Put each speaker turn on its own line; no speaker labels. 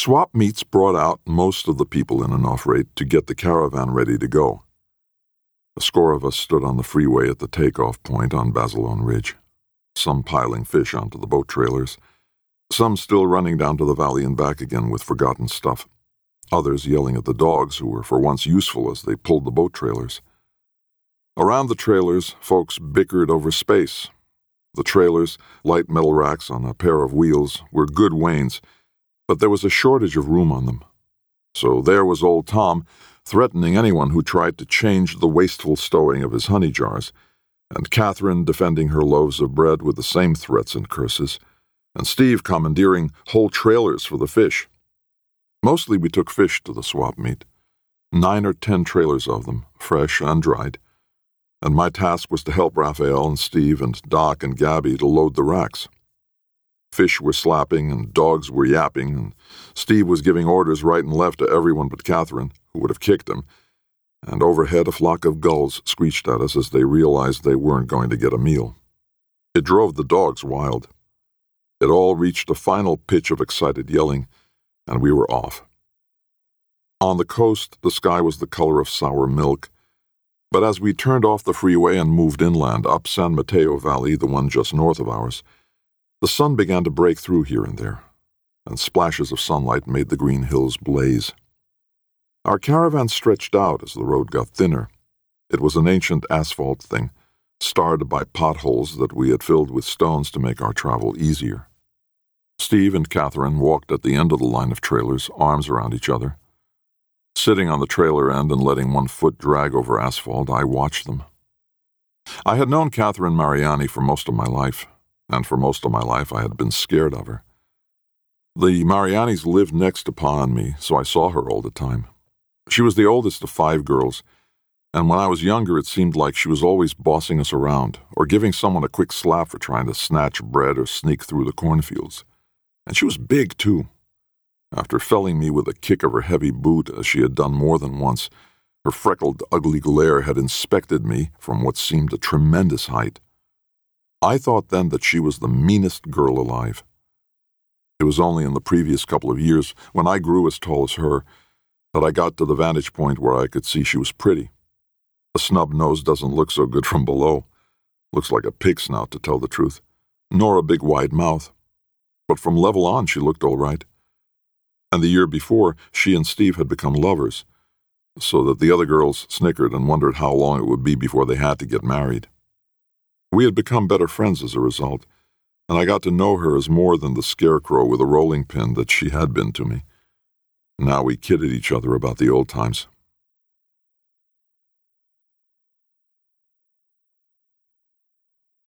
Swap meets brought out most of the people in enough rate to get the caravan ready to go. A score of us stood on the freeway at the takeoff point on Basilone Ridge, some piling fish onto the boat trailers, some still running down to the valley and back again with forgotten stuff, others yelling at the dogs who were for once useful as they pulled the boat trailers. Around the trailers, folks bickered over space. The trailers, light metal racks on a pair of wheels, were good wains, but there was a shortage of room on them. So there was old Tom, threatening anyone who tried to change the wasteful stowing of his honey jars, and Catherine defending her loaves of bread with the same threats and curses, and Steve commandeering whole trailers for the fish. Mostly we took fish to the swap meet, 9 or 10 trailers of them, fresh and dried, and my task was to help Raphael and Steve and Doc and Gabby to load the racks. Fish were slapping and dogs were yapping, and Steve was giving orders right and left to everyone but Catherine, who would have kicked him, and overhead a flock of gulls screeched at us as they realized they weren't going to get a meal. It drove the dogs wild. It all reached a final pitch of excited yelling, and we were off. On the coast, the sky was the color of sour milk, but as we turned off the freeway and moved inland up San Mateo Valley, the one just north of ours, the sun began to break through here and there, and splashes of sunlight made the green hills blaze. Our caravan stretched out as the road got thinner. It was an ancient asphalt thing, starred by potholes that we had filled with stones to make our travel easier. Steve and Catherine walked at the end of the line of trailers, arms around each other. Sitting on the trailer end and letting one foot drag over asphalt, I watched them. I had known Catherine Mariani for most of my life, and for most of my life I had been scared of her. The Marianis lived next upon me, so I saw her all the time. She was the oldest of 5 girls, and when I was younger it seemed like she was always bossing us around, or giving someone a quick slap for trying to snatch bread or sneak through the cornfields. And she was big, too. After felling me with a kick of her heavy boot, as she had done more than once, her freckled, ugly glare had inspected me from what seemed a tremendous height. I thought then that she was the meanest girl alive. It was only in the previous couple of years, when I grew as tall as her, that I got to the vantage point where I could see she was pretty. A snub nose doesn't look so good from below. Looks like a pig snout, to tell the truth. Nor a big wide mouth. But from level on she looked all right. And the year before, she and Steve had become lovers, so that the other girls snickered and wondered how long it would be before they had to get married. We had become better friends as a result, and I got to know her as more than the scarecrow with a rolling pin that she had been to me. Now we kidded each other about the old times.